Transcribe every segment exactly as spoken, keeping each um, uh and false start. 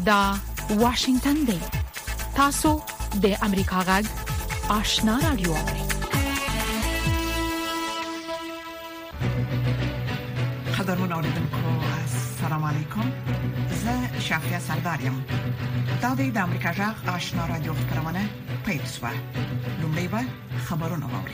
دا واشنگتن دی. تاسو د امریکا غږ آشنا رادیو اورئ. قدرمن اوریدونکو السلام علیکم. زه شافیا سردارم. دا د امریکا غږ آشنا رادیو خبرونه پېښه. لومړی به خبرونه واورئ.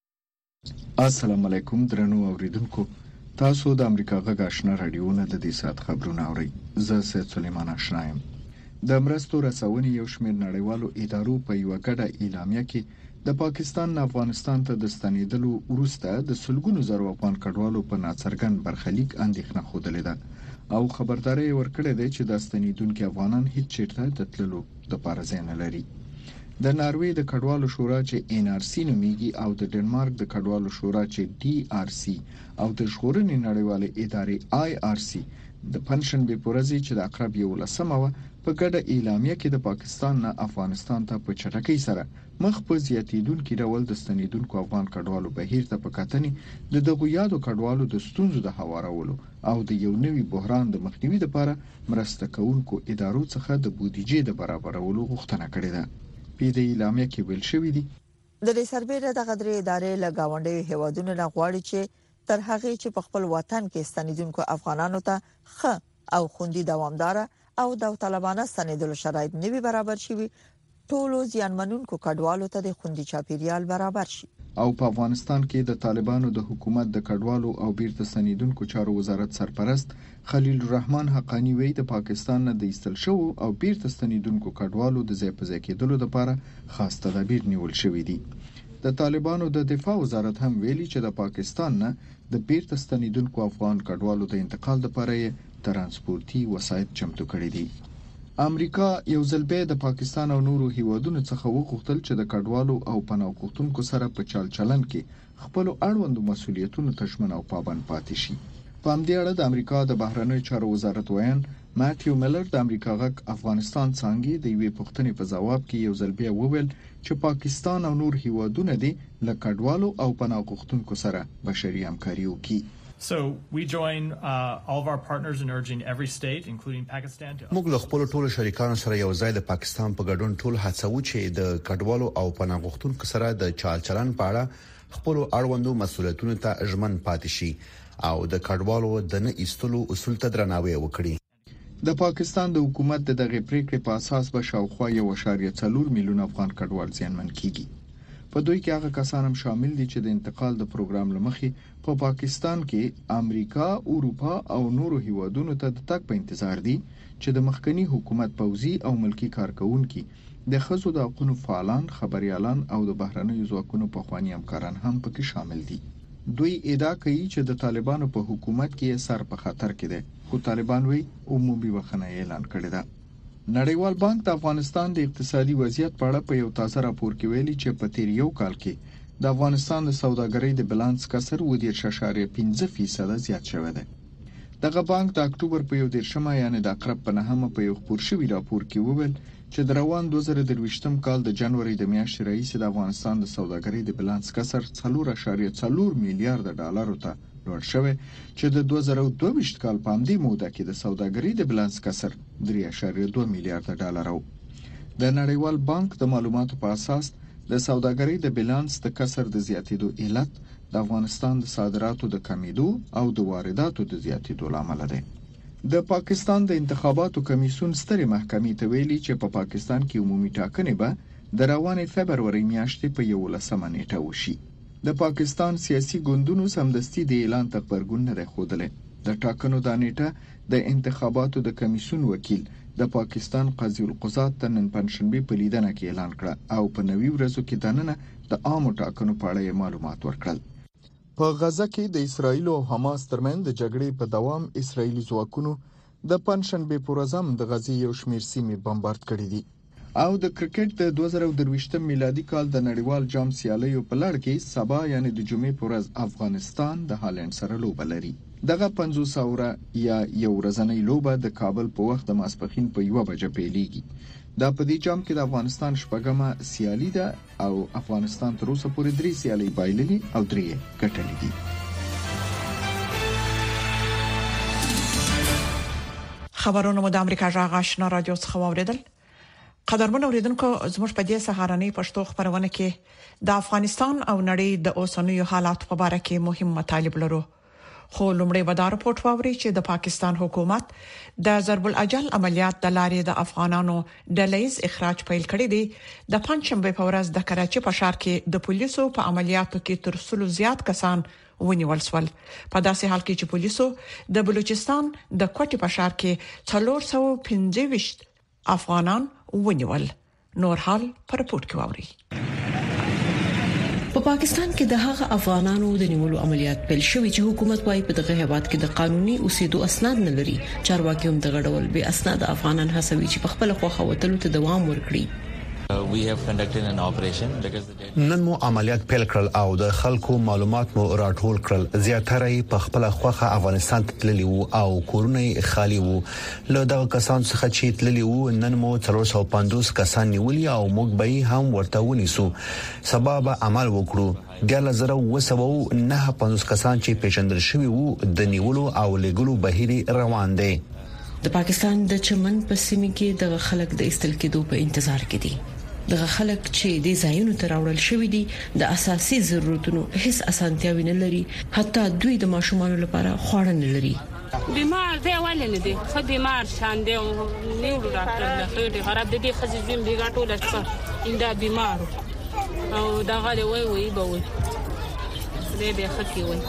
السلام علیکم درنو اوریدونکو. تاسو د امریکا غږ آشنا رادیو نه د دې سات خبرونه اورئ. زه سید سلیمان آشنایم. د مرستو رسونې یو شمېر نړیوالو ادارو په یو غډه اعلامیه کې د پاکستان نه افغانستان ته د ستنېدلو وروسته د سلګونو زرو افغان کډوالو په ناڅرګند برخلیک اندېښنه خوده ده او خبرداري ورکړې ده چې د ستنېدونکو افغانان هیڅ چیرته د تللو لپاره ځای نه لري. د ناروې د کډوالو شورا چې ان ار سی نومیږي او د ډنمارک د کډوالو شورا چې ډي ار سی او د ژغورنې نړیوالې ادارې آی ار سی د پنځشنبه په ورځ چې د اقرب یو لسمه و په ګډه اعلامیه کې د پاکستان نه افغانستان ته په چټکۍ سره مخ په زیاتیدونکو ډول د ستنېدونکو افغان کډوالو بهیر ته په کتنې د دغه یادو کډوالو د ستونزو د هوارولو او د یو نوي بحران د مخنیوي لپاره مرسته کوونکو ادارو څخه د بودیجې د برابرولو غوښتنه کړې ده. په دې اعلامیه کې ویل شوی دی د دې سربېره د غدري ادارې لګاونډي هیوادونو لغواړي چې تر هغه چې په خپل وطن کې ستنېدونکو افغانانو ته ښه او خوندي دوامدار او د طالبانو ستنېدلو شرایط نوي برابر شي، ټولو ځانمنونکو کډوالو ته د خوندي چاپیریال برابر شي. او په افغانستان کې د طالبانو د حکومت د کډوالو او بیرته ستنېدونکو چارو وزارت سرپرست خلیل الرحمن حقانی وی د پاکستان نه د ایستل شو او بیرته ستنېدونکو کډوالو د ځای په ځای کېدلو لپاره خاص تدابیر نیول شوې دي. د طالبانو د دفاع وزارت هم ویلي چې د پاکستان نه د بیرته ستنېدونکو افغان کډوالو د انتقال لپاره ترانسپورتي وسایط چمتو کړي دي. امریکا یو ځل بیا د پاکستان او نورو هیوادونو څخه وغوښتل چې د کډوالو او پناه غوښتونکو سره په چال چلن کې خپل اړوندو مسولیتونو ته ژمن او پابند پاتې شي. په همدې اړه د امریکا د بهرنیو چارو وزارت ویان ماتیو میلر د امریکا غږ افغانستان څنګه د یوې پوښتنې په ځواب کې یو ځل بیا وویل چې پاکستان او نور هیوادونه دي له کډوالو او پناه غوښتونکو سره بشري همکاري وکړي. So we join uh, all of our partners in urging every state, including Pakistan. موږ له خپل ټولو شریکانو سره یو ځای د پاکستان په ګډون ټول هڅو چې د کډوالو او پناه غوښتونکو سره د چال چلن په اړه خپل اړوندو مسولیتونو ته ژمن پاتې شي او د کډوالو د نه ایستلو اصول ته درناوی وکړي. د پاکستان د حکومت د دغه پریکړې په اساس به شاوخوا یو اشاریه څلور میلیون افغان کډوال ځانمن کیږي. په دوی کې هغه کسان هم شامل دي چې د انتقال د پروګرام لمخې په پا پاکستان کې امریکا، اروپا او نورو هیوادونو ته د تګ په انتظار دي چې د مخکنی حکومت پوځي او ملکی کارکونکو د خزو د حقوقو فعالان، خبريالان او د بهرنیو ځواکونو په خواني همکاران هم پکې شامل دي. دوی ادعا کوي چې د طالبانو په حکومت کې سر په خطر کې ده، خو طالبان وی عمومي وخنه اعلان کړی ده. نړیوال بانک د افغانستان د اقتصادي وضعیت په اړه په یو تازه راپور کې ویلي چې په تیر یو کال کې د افغانستان د سوداګرۍ د بیلانس کسر و دېرش اعشاریه پنځه فیصد زیات شوی دی. دغه بانک د اکتوبر په یو دیرشمه یعنی د اقرب په نهمه په یو خبر شوی راپور کې وویل چې د روان دوه زره درویشتم کال د جنوري د میاشتې رئیس د افغانستان د سوداګرۍ د بیلانس کسر څلور اعشاریه څلور میلیارډ ډالر ته لوړ شوی چې د دوه زره دوه ویشت کال په همدې موده کې د سوداګرۍ د بیلانس کسر درې اعشاریه دوه میلیارډ ډالر و. د نړیوال بانک د معلوماتو په اساس د سوداګرۍ د بیلانس د کسر د زیاتېدو علت د افغانستان د صادراتو د کمیدو او د وارداتو د زیاتېدو لامل دی. د پاکستان د انتخاباتو کمیسیون سترې محکمې ته ویلي چې په پا پاکستان کې عمومي ټاکنې به د روانې فبروري میاشتې په یولسمه نیټه وشي. د پاکستان سیاسي ګوندونو سمدستي د اعلان ته خبرګون نه خوده. د ټاکنو د نیټه د انتخاباتو د کمیسیون وکیل د پاکستان قاضي القضات ته نن پنځشنبه په لیدنه کې اعلان کړ او په نوي ورځو کې دننه د عامو ټاکنو په اړه معلومات ورکړل. په غزه کې د اسرایل او حماس ترمنځ د جګړې په دوام اسرایلی ځواکونو د پنځشنبه په ورځ هم د غزې یو شمېر سیمې بمبارد کړې دي. او د کرکټ د دوه زره درویشتم میلادي کال د نړیوال جام سیالیو په لړ کې سبا یعنی د جمعې په ورځ افغانستان د هالند سره لوبه لري. دغه پنځوس اوره یا یو ورځنۍ لوبه د کابل په وخت د ماسپښین په یوه بجه پیلېږي. دا په دې جام کې د افغانستان شپږمه سیالي ده او افغانستان تر اوسه پورې درې سیالۍ بایللې او درې ګټلې دي. خبرونه مو د امریکا جغ آشنا رادیو څخه واوریدل. قدرمن اوریدونکو زموږ په دې سهارنۍ پښتو خبرونه کې د افغانستان او نړۍ د اوسنیو حالات په اړه کې مهم مطالب لرو. خو لومړی به دا رپورټ واوري چې د پاکستان حکومت د ضرب الاجل عملیات د لارې د افغانانو د لیز اخراج پیل کړی دی. د پنځشنبه په ورځ د کراچي په ښار کې د پولیسو په عملیاتو کې تر څلو زیات کسان ونیول شول. په داسې حال کې چې پولیسو د بلوچستان د کوټي په ښار کې څلور سوه پنځه ویشت افغانان ونیول. نور حال پر رپورټ کې واوري. په پاکستان کې د هغه افغانانو د نیولو عملیات پیل شوی چې حکومت وايي په دغه هیواد کې د قانوني اوسېدو اسناد نه لري. چارواکي هم دغه ډول به اسناد افغانان هڅوي چې په خپل خوخه وتلو ته دوام ورکړي. We have conducted an operation because the نن مو عملیات پیل کړل او د خلکو معلومات مو راټول کړل. زیاتره په خپل خوخه افغانستان ته تللی وو او کورونه خالی وو. له دغه کسان څخه چې تللی وو نن مو څلور سوه پنځوس کسان نیولي او موږ به هم ورته ونیسو. سبب عمل وکړو. د لزر وسو نه پنځوس کسان چې پیژندل شوی وو د نیولو او لګلو بهیر روان دي. د پاکستان د چمن په سیمه کې د خلک د استل کېدو په انتظار کې دي. دغه خلک چې د ځایونو ته راوړل شوی دي د اساسي ضرورتونو هیڅ اسانتیاوي نه لري. حتی دوی د ماشومان لپاره خواړه نه لري. بیمار دی ولې دی خو بیمار شان دی نیو ډاکټر له خېټه خراب دي خزي زم بیګا ټول شپه انده بیمار او دا غالي وای وای به وای دې به خکې وای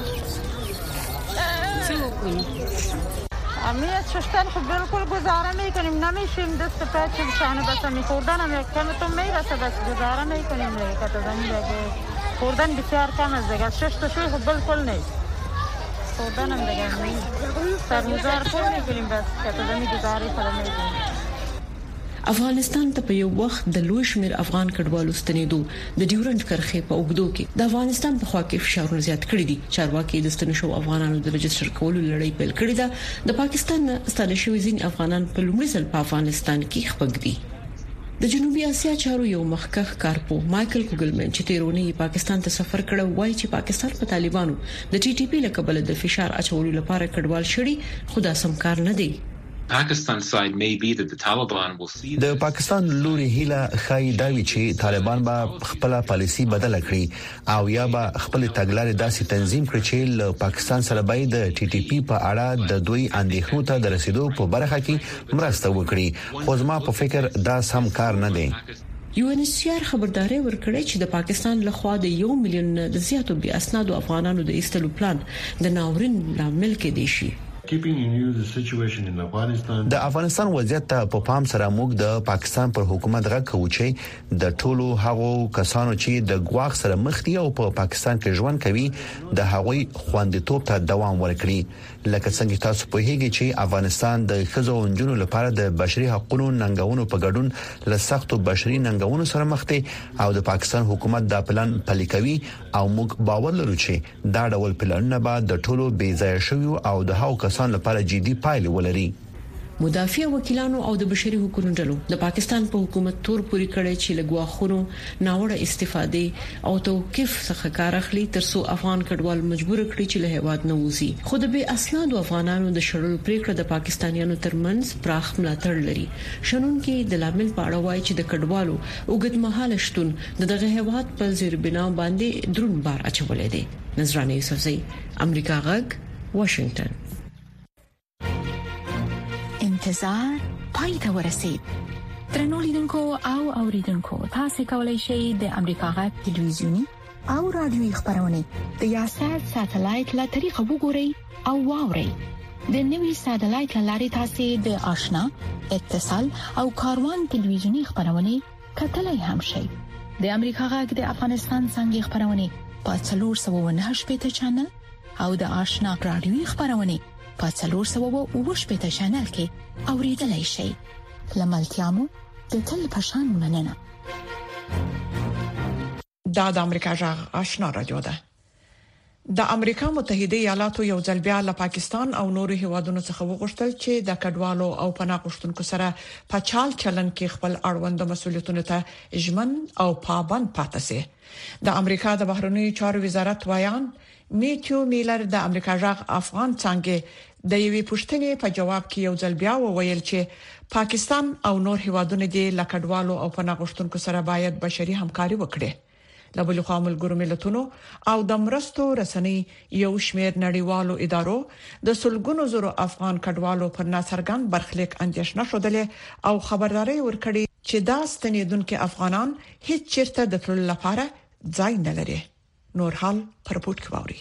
څه وکړي. امیت ششتن خب بالکل گزاره میکنیم نمیشیم دست پاچ شانه بس می خوردن هم یک کم تو میرسه بس گزاره میکنیم دیگه که تا زمین دیگه خوردن بسیار کم از دیگه شش تا شوی خب بالکل نیست خوردن هم دیگه سرمزار پول میکنیم بس که تا زمین گزاره خلا میکنیم. افغانستان ته په یو وخت د لوی شمیر افغان کډوالو ستنېدو د ډیورنډ کرښې په اوګدو کې د افغانستان په خوا کې فشارونه زیات کړي دي. چارواکي د ستنې شو افغانانو د رجستر کولو لړۍ پیل کړې ده. د پاکستان ستنې شوی ځین افغانان په لومړي ځل په افغانستان کې خپګ دي. د جنوبي اسیا چارو یو مخکښ کارپو مايكل کوګلمن چې تیرونی پاکستان ته سفر کړو وایي چې پاکستان په طالبانو د ټي ټي پی لقب د فشار اچولو لپاره کډوال شړي خو دا سم کار نه دی. Pakistan side may be that the Taliban will see د پاکستان لوري هیله خای داوی چې طالبان به خپل پالیسی بدل کړي او یا به خپل تګلارې داسې تنظیم کړي چې له پاکستان سره به د ټي ټي پی په اړه د دوی اندېښنو ته د رسیدو په برخه کې مرسته وکړي. خو زما په فکر دا سم کار نه دی. یو ان ایچ سی آر خبرداري ورکړی چې د پاکستان لخوا د یو میلیون د زیاتو بي اسنادو افغانانو د ایستلو پلان د ناورین لامل کې دی شي. د افغانستان وضعیت ته په پام سره موږ د پاکستان پر حکومت غږ کوو چې د ټولو هغو کسانو چې د ګواښ سره مخ دي او په پاکستان کې ژوند کوي د هغوی خوندیتوب ته دوام ورکړي. لکه څنګه تاسو په هیګي چې افغانستان د ښځو او نجونو لپاره د بشري حقوقو ننګونو په ګډون له سختو بشري ننګونو سره مخ دي او د پاکستان حکومت دا پلان پلي کوي او موږ باور لرو چې دا ډول پلانونه به د ټولو بې ځای شوی او د هغو کسانو لپاره جدي پایلې ولري. مدافع وکیلانو او د بشري حقوقو ډلو د پاکستان په حکومت تور پوری کړی چې لګواخونو ناوړه استفادې او توقيف څخه کار اخلي ترڅو افغان کډوال مجبور کړي چې له هیواد نه وځي. خو د بې اسناد افغانانو د شړلو پریکړه د پاکستانیانو ترمنځ پراخ ملاتړ لري. شنونکو د لامل په اړه وایي چې د کډوالو اوږدمهاله شتون د دغه هیواد په زیربنا باندې درون بار اچولې دي. نظرانه یوسفزئی، امریکا غږ، واشنگټن. انتظار پای ته ورسید. ترنو لیدونکو او اوریدونکو تاسو کولی شئ د امریکا غږ ټلویزیونی او رادیوي خبرونه د یاشر ساتلایت له طریقو وګورئ او واورئ. د نوي ساتلایت لارې تاسو د آشنا اتصال او کاروان ټلویزیونی خبرونه کتلای هم شئ. د امریکا غږ د افغانستان څنګه خبرونه په څلور سوه و نهه شپږ چینل او د آشنا رادیوي خبرونه په څلور سوه و اوه شپږ چینل کې اوریدلای شئ. لملتيامو د تل پشان مننه. دا د امریکا جغ آشنا رادیو ده. د امریکا متحده ایالاتو یو ځل بیا له پاکستان او نورو هیوادونو څخه وغوښتل چې د کډوالو او پناه غوښتونکو سره په چال چلن کې خپل اړوند مسولیتونو ته ژمن او پابند پاتې شي. د امریکا د بهرنیو چارو وزارت وایان میتیو میلر د امریکا جغ افغان څنګه د یوې پوښتنې په جواب کې یو ځل بیا وویل چې پاکستان او نور هیوادونه د لکډوالو او پناه غوښتونکو سره باید بشري همکاري وکړي. له بل خوا ملګرو ملتونو او د مرستو رسنۍ یو شمېر نړیوالو ادارو د سلګونو زرو افغان کډوالو پر ناڅرګند برخلیک اندېښنه شودلې او خبرداري ورکړي چې دا ستنیدونکو افغانان هیڅ چیرته د تللو لپاره ځای نه لري. نور حال پر پورت کوي.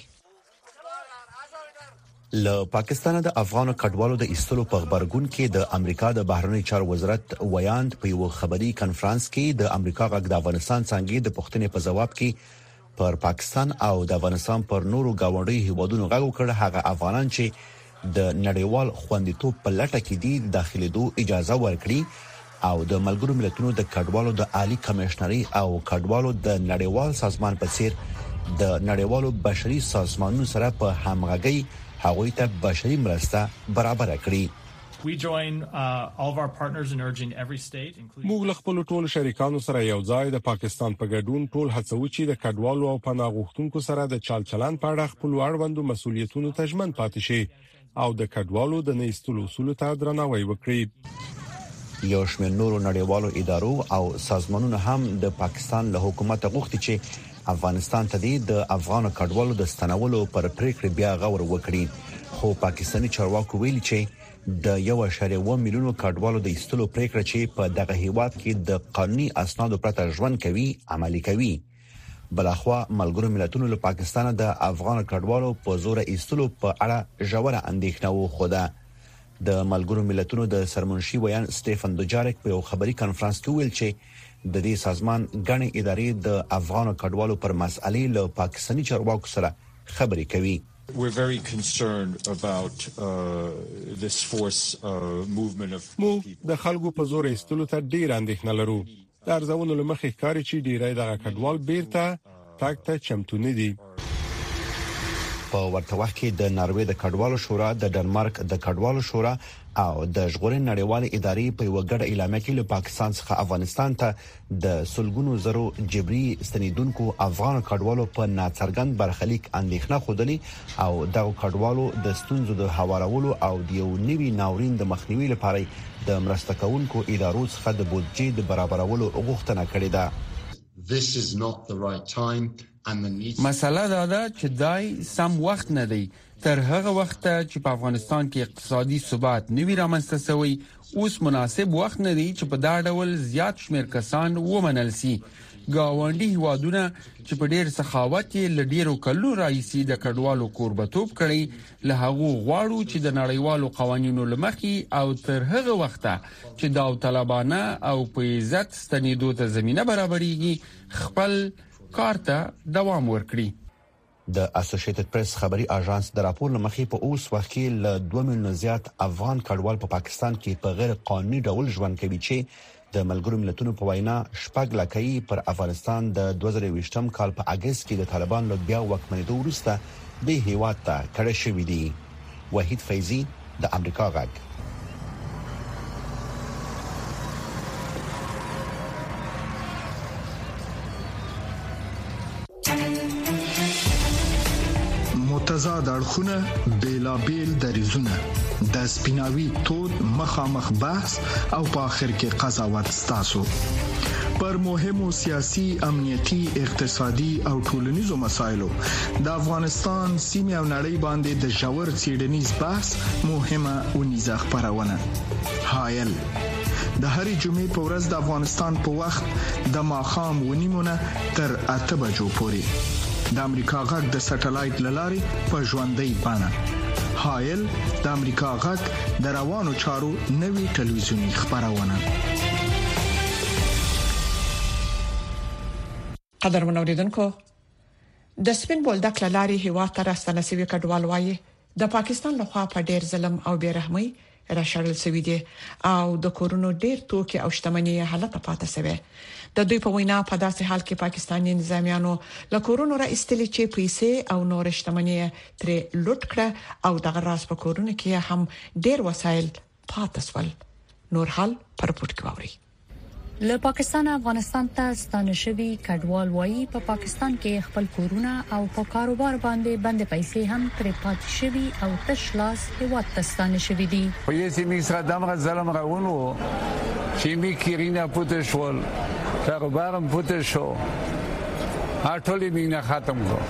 له پاکستان د افغان کډوالو د ایستلو په خبرګون کې د امریکا د بهرنی چارو وزارت ویاند په یو خبري کانفرنس کې د امریکا غږ د افغانستان څنګه د پښتنې په جواب کې پر پاکستان او د افغانستان پر نورو گاونډي هیوادونو غږ وکړ هغه افغانان چې د نړیوال خوندیتوب په لټه کې دي داخلي دوه اجازه ورکړي او د ملګرو ملتونو د کډوالو د عالی کمشنري او کډوالو د نړیوال سازمان په څیر د نړیوالو بشري سازمانونو سره په همغږي هغوی ته بشري مرسته برابر کړي. We join uh, all of our partners in urging every state including موږ خپل ټول شریکانو سره یو ځای د پاکستان په ګډون ټول هڅو چې د کډوالو او پناه غوښتونکو سره د چال چلن په اړه خپل اړوندو مسولیتونو ته ژمن پاتې شي او د کډوالو د نېستلو اصول ته درناوی وکړي. یو شمېر نورو نړیوالو ادارو او سازمانونو هم د پاکستان له حکومت غوښتي چې افغانستان ته د افغان کډوالو د ستنولو پر پریکړه بیا غور وکړي خو پاکستاني چارواکو ویلي چې د یو اشاریه و میلیونو کډوالو د ایستلو پریکړه چې په دغه هیواد کې د قانوني اسنادو پرته ژوند کوي عملي کوي. بلخوا ملګرو ملتونو له پاکستان د افغان کډوالو په زور ایستلو په اړه ژوره اندېښنه وخوده. د ملګرو ملتونو د سرمنشي ویان سټيفن دوجارک په یو خبري کانفرنس کې ویل چې د دې سازمان غني ادارې د افغان کډوالو پر مسالې له پاکستاني چارواکو سره خبرې کوي. We're very concerned about uh, this force uh, movement of people. د خلکو په زور ایستلو ته ډیر اندېښنه لرو. د ارزونو لمخې ښکاري چې ډیری د کډوال بیرته تاک ته چمتو نه دي. په ورته وخت کې د ناروې د کډوالو شورا د ډنمارک د کډوالو شورا او د ژغورنې نړیوالې ادارې په یو ګډه اعلامیه کې له پاکستان څخه افغانستان ته د سلګونو زرو جبري ستنیدونکو افغان کډوالو په ناڅرګند برخلیک اندېښنه خوده او د کډوالو د ستونزو د هوارولو او د یو نوي ناورین د مخنیوي لپاره د مرسته کوونکو ادارو څخه د بودجې د برابرولو غوښتنه کړې ده. This is not the right time. مساله دا ده چې دای سم وخت نه دی تر هغه وخت چې په افغانستان کې اقتصادي ثبات نوي رامنځته شوی اوس مناسب وخت نه دی چې په دا ډول زیات شمیر کسان ومنل سي. گاونډي هیوادونه چې په ډیر سخاوت یې لډیرو کلو راځي د کډوالو کوربتوب کړي له هغه غواړو چې د نړیوالو قوانینو لمخې او تر هغه وخت چې داوطلبانه او په عزت ستنیدو ته زمينه برابرېږي خپل کارته دوام ورکړي. د اسوسییټډ پریس خبري اژانس د راپور لمخې په اوس وخت کې له دوه میلیونه زیات افغان کډوال په پاکستان کې په غیر قانوني ډول ژوند کوي چې د ملګرو ملتونو په وینا شپږ لکۍ پر افغانستان د دوه زره ویشتم کال په اگست کې د طالبان له بیا واکمنېدو وروسته د هیواد ته کډه شوې دي. وحید فیضی د امریکا غږ. متضاد اړخونه بیلابیل دریزونه د سپیناوي تود مخامخ بحث او په اخر کې قضاوت ستاسو پر مهمو سیاسي امنیتي اقتصادي او ټولنیزو مسایلو د افغانستان سیمه او نړۍ باندې د ژور څېړنیز بحث مهمه ونیزه خبرونه حایل د هرې جمعې په ورځ د افغانستان په وخت د ماخام ونیمونه تر اته بجو پورې د امریکا غږ د سټلایټ للارې په ژوندۍ بانه حایل د امریکا غږ د روانو چارو نوي ټلویزیونی خبرونه. قدرمن اوریدونکو د سپین بولدک للارې هوا تر استنسوي کډوال وایي د پاکستان لخوا په ډیر ظلم او بیرحمۍ راشړل شوی دی او د کورونو ډیر توکي او شتمنۍ حالت پاتې شوی. د دوی په وینا په داسې حال کې پاکستاني نظامیانو له کورونو را استلې چې پیسې او نور شتمنۍ ترې لوټ کړه او دغه راز په کورونو کې هم ډیر وسایل پاتې شول. نور حال پر پورت کوي. له پاکستان افغانستان ته ستانه شوی کډوال وایي په پا پاکستان کې خپل کورونه او په کاروبار باندې بند پیسې هم پرې پاتې شوی او تشلاس هیواد ته ستانه شوی دي. په یې سیمه سره دمر ظلم راونو چې می کیرینا پوتې شول کاروبارم پوتې شو هټولې مینه ختم کو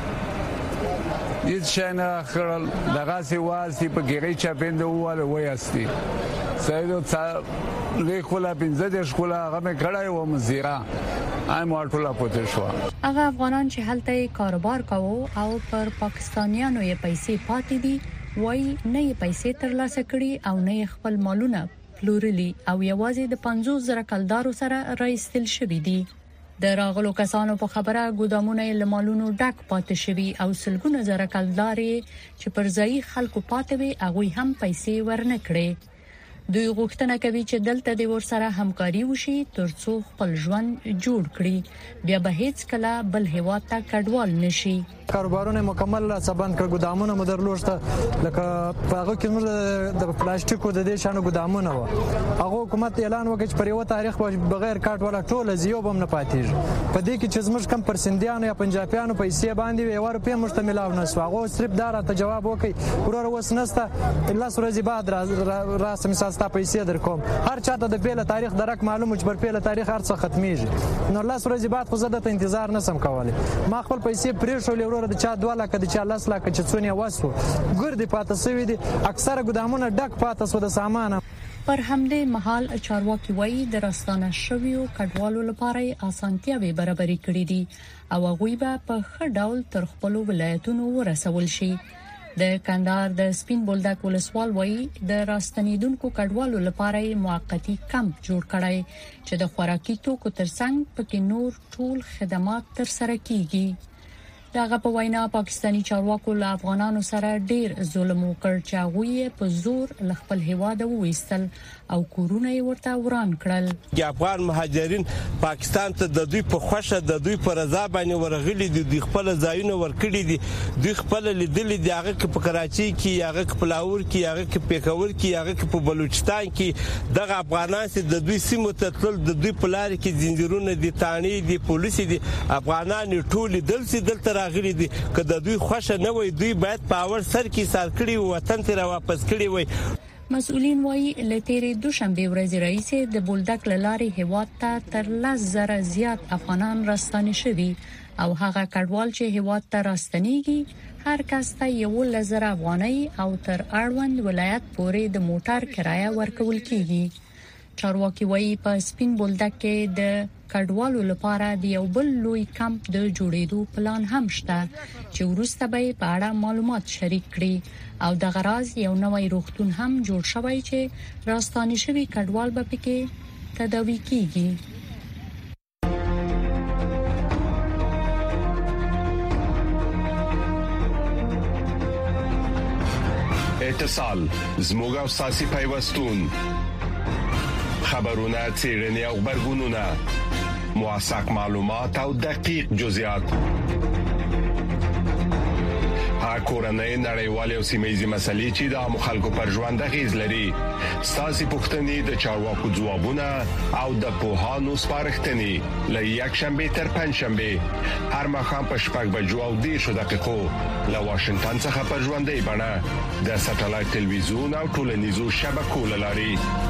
هیڅ شي نه خړل دغه سی واسي په ګری چاپند واله وایستي سایدو څا لیکولا پنځه د شکولا هغه کړای و مزیرا ایم ورټولا پوتې شو. هغه افغانان چې هلته کاروبار کوي او پر پاکستانیانو یې پیسې پاتې دي وایي نه یې پیسې ترلاسه کړي او نه خپل مالونه پلورلي او یوازې د پنځوس زره کلدارو سره راایستل شوی دي. د راغلو کسانو په خبره ګودامونه له مالونو ډک پاتې شوی او سلګونه زره کلدارې چې پر ځای خلکو پاتې وي هغه هم پیسې ورنکړي. دوی غوښتنه کوي چې دلته د ور سره همکاري وشي ترڅو خپل ژوند جوړ کړي بیا به هیڅ کله بل هیواد ته کډوال نشي. کاروبارونه مکمل سبند کړ ګودامونه مدرلوشته لکه هغه کې موږ د پلاستیکو د دې شانو ګودامونه و هغه حکومت اعلان وکړ چې پر یو تاریخ بغیر کارت ولا ټول زیو بم نه پاتېږي. په دې کې چې زموږ کم پرسندیانو یا پنجابیانو پیسې باندې یو روپیا مشتملاو نه سو هغه صرف دار ته جواب وکړي ورور وسنسته الله ورځې بعد راسم ساستا پیسې درکوم هر چاته د پیله تاریخ درک معلوم چې پر پیله تاریخ هر څه ختميږي نو الله ورځې بعد خو زه د انتظار نسم کولای ما خپل پیسې پرې شولې ورور د چا دوه لکه د چا لاس لکه چې څونه واسو ګردي پاتې سوي دي اکثره ګدامونه ډک پاتې سو د سامان. پر همدې مهال چارواکي وایي د راستانه شویو کډوالو لپاره اسانتیاوي برابرې کړې دي او هغوی به په ښه ډول تر خپل ولایتونو ورسول شي. د کندهار د سپین بولدک ولسوال وایي د راستنیدونکو کډوالو لپاره موقتی کمپ جوړ کړای چې د خوراکي توکو ترڅنګ پکې نور ټول خدمات تر سره کیږي. دغه په وینا پاکستانی چارواکو له افغانانو سره ډیر ظلم وکړ چې هغه په زور ل خپل هیواد وویستل او کورونه یې ورته وران کړل. د افغان مهاجرین پاکستان ته د دوی په خوښه د دوی په رضا باندې ورغلي دي د خپل ځایونه ورکړي دي دوی خپل لیدل دي هغه په کراچي کې هغه په لاهور کې هغه په پیښور کې هغه په بلوچستان کې دغه افغانان چې د دوی سیمو ته تل د دوی په لار کې زنجیرونه دي تانی دي پولیس دي افغانان ټول دلته دلته راغلي دي که د دوی خوښه نه وي دوی باید په اور سر کې سار کړي وطن ته را واپس کړي وي. مسؤلین وایي لتیرې دوشنبه ورځ رئیس د بولدک لاري هیواد ته تر لس زره زیات افغانان راستانه شوي او هغه کډوال چې هیواد ته راستنیږي هر کس ته یو لزر افغاني او تر اړوند ولایت پورې د موټر کرایه ورکول کیږي. چارواکي وایي په سپین بولدک کې د کډوالو لپاره د یو بل لوی کمپ د جوړېدو پلان هم شته چې وروسته به په اړه معلومات شریک کړي او د غراض یو نوې روغتون هم جوړ شوی چې راستانه شوی کډوال به پکې تداوي کیږي. اتصال زموږ او ساسي پیوستون خبرونه چیرنی او خبرګونونه موثق معلومات او دقیق جزئیات هغه کورنۍ نړیوالې او سیمه‌یزې مسلې چې د مخالکو پر ژوند غیز لري ساسي پښتني د چارواکو ځوابونه او د پوهانو سپارښتنې لې یک شنبه تر پنځ شنبه هر مخام په شپږ بجو او دیرش دقیقو له واشنگټن څخه پر ژوندۍ بڼه د ساتلایت ټلویزیون او ټولنیزو شبکو لاري.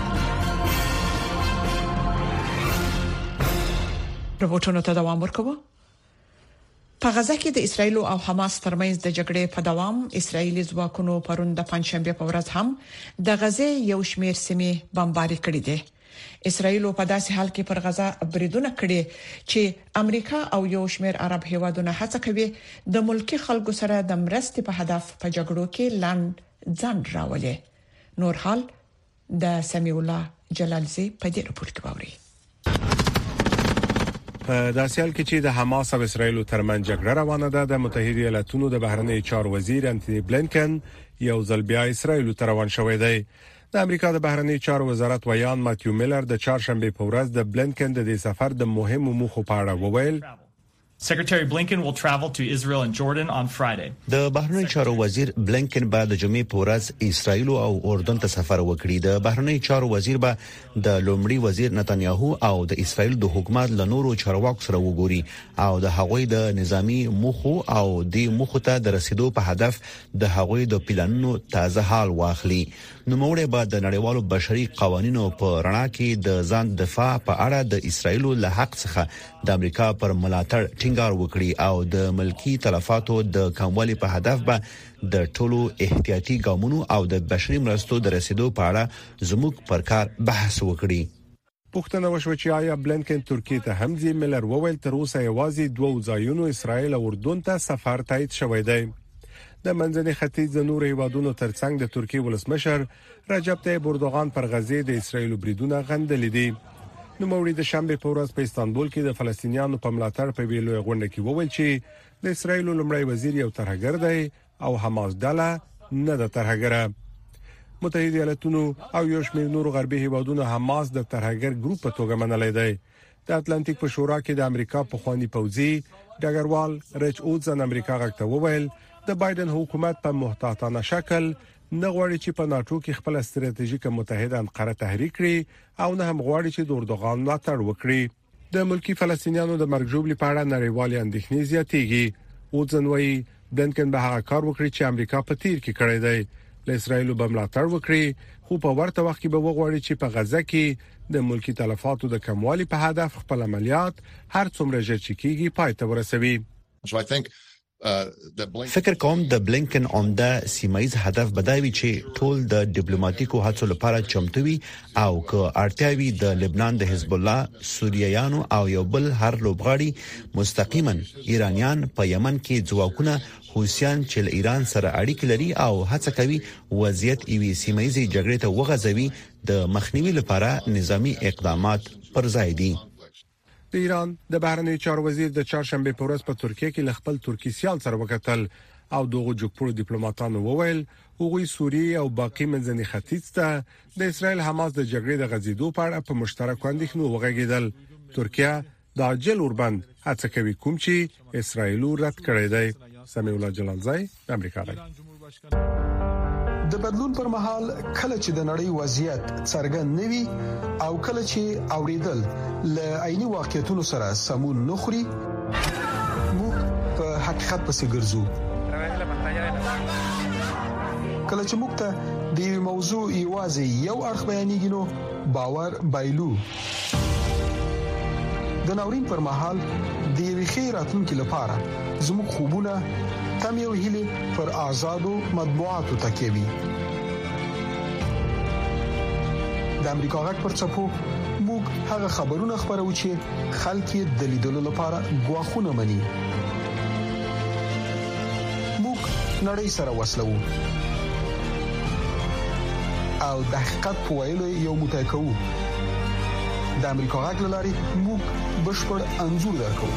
رپورټونو ته دوام ورکوي. په غزا کې د اسرایل او حماس ترمنځ د جګړې په دوام اسرایلی ځواکونو پرون د پنځشنبه په ورځ هم د غزې یو شمېر سیمې بمباري کړې دي. اسرایل په داسې حال کې پر غزا بریدونه کړي چې امریکا او یو شمېر عرب هیوادونه هڅه کوي د ملکی خلکو سره د مرستې په هدف په جګړو کې لاند ځان راولي. نور حال د سمیع الله جلالزی په دې رپورت کې باوري. په داسیال کې چې د حماس او اسرایل ترمنځ جګړه روانه ده د متحده ایالاتونو د بهرنی چارو وزیر انټونی بلینکن یو ځل بیا اسرایل ته روان شوی دی. د امریکا د بهرنی چارو وزارت ویان ماتیو میلر د چهارشنبه په ورځ د بلینکن د دې سفر د مهمو موخو په اړه وویل. Secretary Blinken will travel to Israel and Jordan on Friday. د بهرنی چارو وزیر بلینکن بعد د جمعې په ورځ اسرایل او اردن ته سفر وکړي. د بهرنی چارو وزیر به د لومړي وزیر نتنیاهو او د اسرایل د حکومت له نورو چارواکو سره وګوري او د هغوی د نظامی موخو او د موخو ته د رسیدو په هدف د هغوی د پلانونو تازه حال واخلي. نو موږ به د نړیوالو بشري قوانینو په رڼا کې د ځان دفاع په اړه د اسرایل له حق څخه د امریکا پر ملاتړ ټینګار وکړي او د ملکی تلفاتو د کموالي په هدف به د ټولو احتیاطي ګامونو او د بشري مرستو د رسیدو په اړه زموږ پر کار بحث وکړي. پښتنه وشو چې آیا بلینکن ترکیه ته همزي ملر وویل تر اوسه یوازې دوه ځایونو اسرایل او اردن ته سفر تایید شوی دی. د منځني ختیځ د نور هیوادونو ترڅنګ د ترکیه ولسمشر رجب طیب اردوغان پر غزه د اسرایل بریدونه غندل دي. نو موري د شنبه په ورځ په استانبول کې د فلسطینیانو په ملاتړ په ویلو غونډه کې وویل چې د اسرایل لومړی وزیر یو ترهګر دی او حماس ډله نه د ترهګره. متحده ایالاتونو او یو شمېر نور غربي هیوادونو حماس د ترهګر ګروپ په توګه منلای دی. د اتلانتیک په شورا کې د امریکا په خواني پوځي ډګروال ریچ اودزن امریکا غاکته وویل د بایدن حکومت په محتاطانه شکل نه غواړي چې په ناتو کې خپل ستراتیژیک متحده انقره تحریک کړي او نه هم غواړي چې د اردوغان ملاتړ وکړي. د ملکی فلسطینیانو د مرګ جوړې په اړه نړیوال اندېښنې زیاتېږي. اودزن وايي بلینکن به هغه کار وکړي چې امریکا په تیر کې کړی دی. له اسرایل به ملاتړ وکړي خو په ورته وخت کې به وغواړي چې په غزه کې د ملکی تلفاتو د کموالي په هدف خپل عملیات هر څومره ژر چې کیږي پای ته ورسوي. So I think فکر کوم د بلینکن عمده سیمایز هدف بدایوي چې ټول د ډیپلوماټیکو هڅو لپاره چمتو وي او که اړتیاوي د لبنان د حزب الله سوریایانو او یو بل هر لوبغاړي مستقیما ایرانیان په یمن کې ځواکونه حوثیان چې ایران سره اړیکې لري او هڅه کوي وضعیت ایوي سیمایزي جګړې ته وغځوي د مخنیوي لپاره نظامی اقدامات پر ځای دي. د ایران د بهرنی چارو وزیر د چهارشنبه په ورځ په ترکیه کې خپل ترکی سیال سره وکتل او دغه جوړپوړو ډیپلوماټانو وویل هغوی سوریه او باقي منځني ختیځ ته د اسرایل حماس د جګړې د غزیدو په اړه په مشترک اندېښنو وغږیدل. ترکیه د اجل اوربند هڅه کوي کوم چې اسرایل رد کړی دی. سمیع الله جلالزای امریکا غږ. د بدلون پر مهال کله چې د نړۍ وضعیت څرګند نوي او کله چې اوریدل ل عیني واقعیتونو سره سمون نخري موږ په حقیقت پسې ګرځو. کله چې موږ ته د موضوع ایوازي یو اړخ بیانېږي نو باور بایلو. د ناورین پر مهال د یوې خیراتونکو لپاره زموږ خوبونه تم یو هیله پر آزادو مطبوعاتو تکیوي. د امریکا غږ پر چپو موږ هغه خبرونه خبرو چې خلک د لیدلو لپاره غواخونه مني. موږ نړۍ سره وسلو او د حقیقت په ویلو یو متکو. د امریکا غږ لاري موږ بشپړ انزور درکو.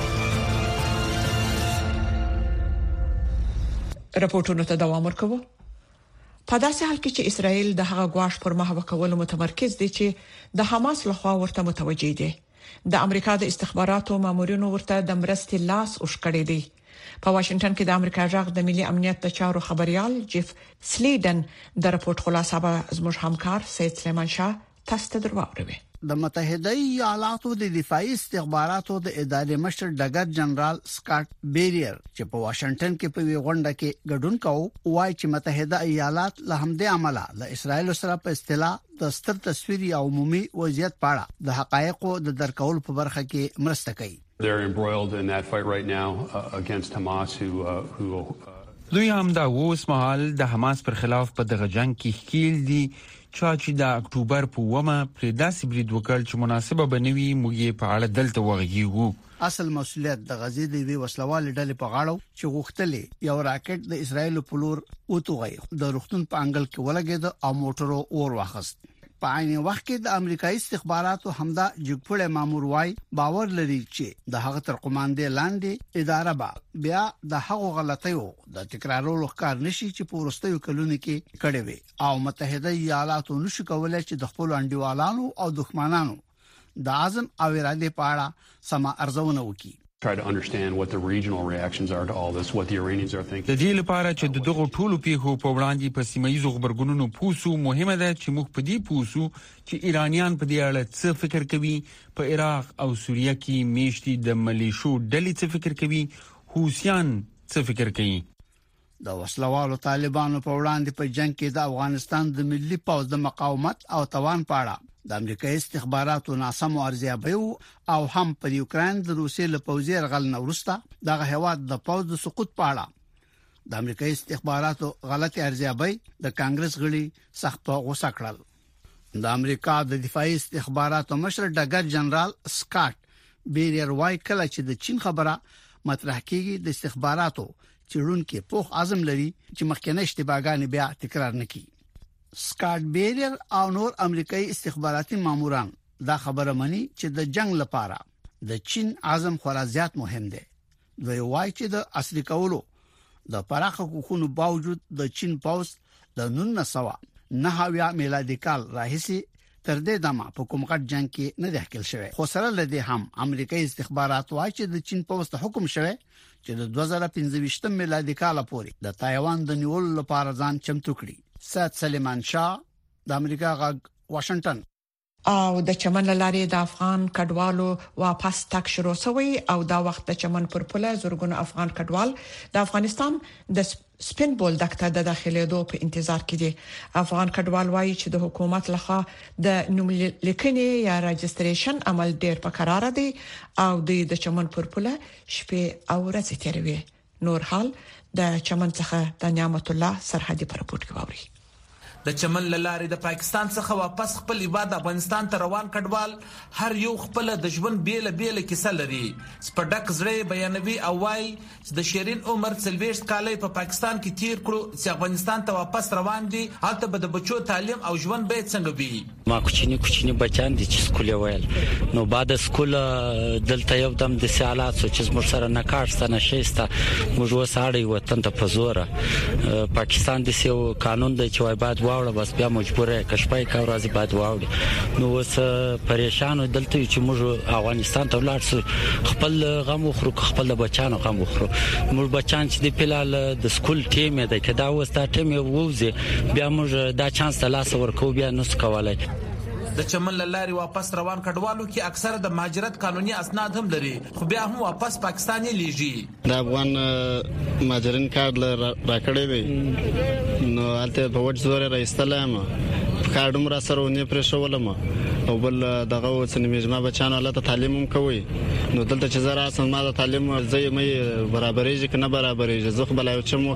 راپورټونو ته دوام ورکوي. په داسې حال کې چې اسرائیل د هغه غواش پر محو کولو متمرکز دي چې د حماس لخوا ورته متوجي دي. د امریکا د استخباراتو مامورینو ورته د مرستې لاس اوښکړی دي. په واشنگټن کې د امریکا ځخ د ملي امنیت د چارو خبريال جيف سلیدن د راپورټ خلاصه به زموږ همکار سید سلیمان شاه تاسو ته درواړوي. د متحده ایالاتو د دفاعي استخباراتو د ادارې مشر ډګر جنرال سکاټ بیریر چې په واشنگټن کې په وی غونډه کې ګډون کاوه وایي چې متحده ایالات له همدې عمله له اسرایل سره په اصطلاح د ستر تصویري او عمومي وضعیت په اړه د حقایقو د درکول په برخه کې مرسته کوي. They're embroiled in that fight right now uh, against Hamas who uh, who uh, دوی هم دا اوس مهال د حماس پر خلاف په دغه جنگ کې ښکیل دي چې د اکتوبر په ومه پر داسې برید وکړ چې مناسبه بنوي موږ په اړه دلته وغږیږو. اصل مسؤلیت د غزې د وی وسلوال ډلې په غاړه چې غوښتلې یو راکټ د اسرایل په لور اوتوغی د روختون په انګل کې ولګید او موټرو اور واخست. په عین وخت کې د امریکایي استخباراتو همدا جګپړې مامور وای باور لري چې د هغه تر قوماندې لاندې اداره به بیا د هغو غلطیو د تکرارولو کار نشي چې په ورستیو کلونو کې کړي وي او متحده ایالاتو نشي کولای چې د خپل انډیوالانو او دښمنانو د عزم او اراده په اړه سم ارزونه وکړي. try to understand what the regional reactions are to all this, what the Iranians are thinking. د دې لپاره چې د دغه ټولو پیښو په وړاندې په سیمایي خبرګونونو پوسو مهمه ده چې موږ په دې پوسو چې ایرانیان په دې اړه څه فکر کوي، په عراق او سوریه کې میشتي د ملیشو ډلې څه فکر کوي، حوثیان څه فکر کوي. د وسلوالو طالبانو په وړاندې په جنگ کې د افغانستان د ملي پوځ د مقاومت او توان پاړه د امریکایي استخباراتو ناسمو ارزیابي او هم په یوکرين د روسي له پوځي رغل نورسته دغه هواد د پوځ د سقوط پاړه د امریکایي استخباراتو غلطي ارزیابي د کانګرس غړي سخت غوسه کړل. د امریکا د دفاعي استخباراتو مشر ډګر جنرال سکاټ بیریر وای کله چې د چین خبره مطرح کیږي د استخباراتو چیرونکو په عزم لري چې مخکنه اشتباهګان بیا تکرار نکړي. سکاټ بیریر او نور امریکایي استخباراتي ماموران دا خبره مني چې د جنگ لپاره د چین عزم خورا زیات مهم دی. دوی وایي چې د اصلي کولو د پراخه کوخونو باوجود د چین پوز د نولس سوه نهه میلادي کال راهیسي تر دې دمه په کوم غټ جنگ کې نه داخل شوی. خو سره لدی هم امریکایي استخبارات وایي چې د چین پوز ته حکم شوی چې د دوه زره پنځه میلادي کال پورې د تایوان د نیولو لپاره ځان چمتو کړي. سید سلیمان شاه د امریکا غږ واشنگټن. او د چمن لارې د افغان کډوالو واپس تک شروع شوی او دا وخت د چمن پر پله زورګونو افغان کډوال د افغانستان د سپین بولدک ته د داخليدو په انتظار کې دي. افغان کډوال وایي چې د حکومت لخوا د نوم لیکنې یا رجستریشن عمل ډیر په قرار دی او د چمن پر پله شپې او ورځې تیروي. نور حال د چمن څخه د نعمت الله سرحدي پر رپورت کوي. د چمن لارې د پاکستان څخه واپس خپل هیواد افغانستان ته روان کډوال هر یو خپل د ژوند بیل بیل کیسه لري. سپډک زړه بیانوي او وايي د شیرین عمر څلويشت کالې په پاکستان کې تیر کړو چې افغانستان ته واپس روان دي. هلته به د بچو تعلیم او ژوند به څنګه وي. ما کوچنی کوچنی بچان دي چې سکول وایل نو بعد سکول دلته یو دم د سیالات چې موږ سره نه کارستانه شيسته موږ وساړی وطن ته پزوره پاکستان د سیو قانون د چوي بعد واوړه بس بیا مجبوره کشپای کا ورځي بعد واوړي نو وس پریشان دلته چې موږ افغانستان ته ولاړ سو خپل غم خورو خپل بچانو غم خورو موږ بچان چې د پلال د سکول ټیم دی کدا وستا ټیم ووزي بیا موږ دا چانس لاس ورکو بیا نو سکوالای. د چمن لارې واپس روان کډوالو کې اکثره د مهاجرت قانوني اسناد هم لري خو بیا هم واپس پاکستان یې لیږي. د افغان مهاجرین کارت راکړی دی نو البته په وټ زور راستلم کارډوم را سره ونی پر شولم او بل دغه وڅنې مجمع بچانو الله ته تعلیم هم کوي نو دلته چې زرا اساس ما د تعلیم زې مې برابرېږي کنه برابرېږي زه خو بل یو چم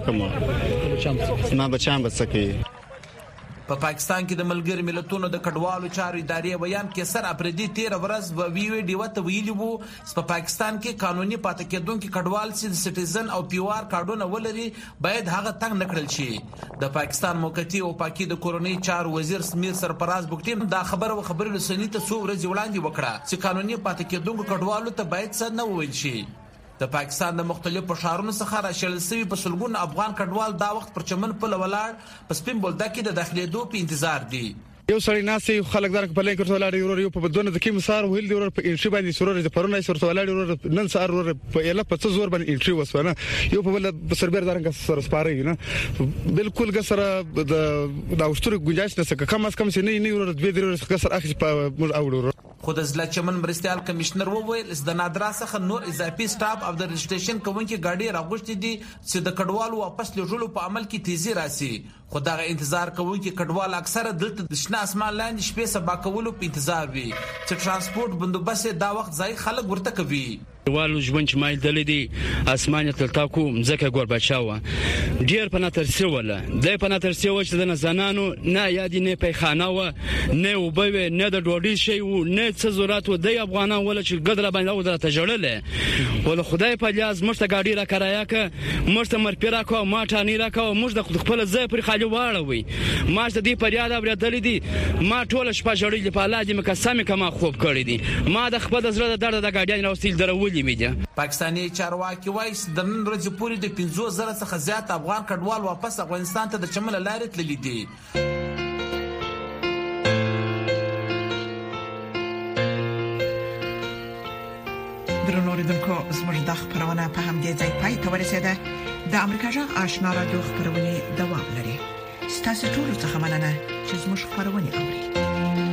وکم ما بچان بسکی. په پاکستان کې د ملګری ملتونو د کډوالو چارو ادارې بیان کې سر اپریدي تیر ورځ په وی وی ډی وته ویلی وو په پاکستان کې قانوني پاتې کېدونکو کډوال چې سټیزن او پیوار کارډونه ولري باید هغه تنگ نکړل شي. د پاکستان موقتی او پاکي د کورونی چارو وزیر سمیر سرپراز بوکټیم دا خبره و خبرې رسنۍ ته څو ورځې وړاندې وکړه چې قانوني پاتې کېدونکو کډوالو ته باید څه نه وویل شي. د پاکستان د مختلفو ښارونو څخه راشل سوي په سلګون افغان کډوال دا وخت پر چمن په لولاړ په سپین بولدک کې د داخليدو په انتظار دي. یو سړی ناسي خلک درک په لین کې ورته لاړ یو په بدونه د کیم سار ویل دی ور په انټری باندې سرور د پرونه سره ورته لاړ نن سار ور په اله په څو زور باندې انټری وسونه یو په بل سربیر دارنګ سره سپاري نه بالکل ګسره د د اوستر گنجائش نه کم از کم سي نه نه ور د دې سره ګسر اخی په موږ اوړو. خود از چمن مرستيال کمشنر وویل د نادرا څخه نور اضافي سټاف او د رجسټریشن کوونکي ګاډي راغوښتي دي چې د کډوالو واپس لږولو په عمل کې تیزی راسي. خو دا انتظار کوونکي کډوال اکثره دلته د شنه اسمان لاندې شپې سبا کولو په انتظار وي چې ترانسپورت بندوبست دا وخت ځای خلک ورته کوي. والو ژوند چې مایل دلې دي اسمان تل تاکو ځکه ګورباچاو ډیر په ناترسي ولا د په ناترسي و چې د زنانو نه یادی نه پیخانه و نه وبوي نه د ډوډۍ شي و نه څه ضرورت و د افغانان ولا چې ګدره باندې و درته جوړل ول خدای په لاس مرته ګاډي را کرایا ک مرته مرپیرا کو ما ټانی را کو موږ د خپل ځای پر خالي واړوي ما د دې پر یاد اور دلې دي ما ټول شپه جوړې په لاندې مکه سمې کما خوب کړې دي ما د خپل زړه د درد د ګاډي راوستل درول. پاکستاني چارواکي وایي د نن ورځې پورې د پنځوس زره څخه زیات افغان کډوال واپس افغانستان ته د چمن لارې تللي دي. درنو لیدونکو زموږ د خبرونه په هم دي ځای پای ته ورسېده. د امریکا جغ آشنا رادیو خبرونه دوام لري. ستاسو ټول څه مننه چې زموږ خبرونه اوري.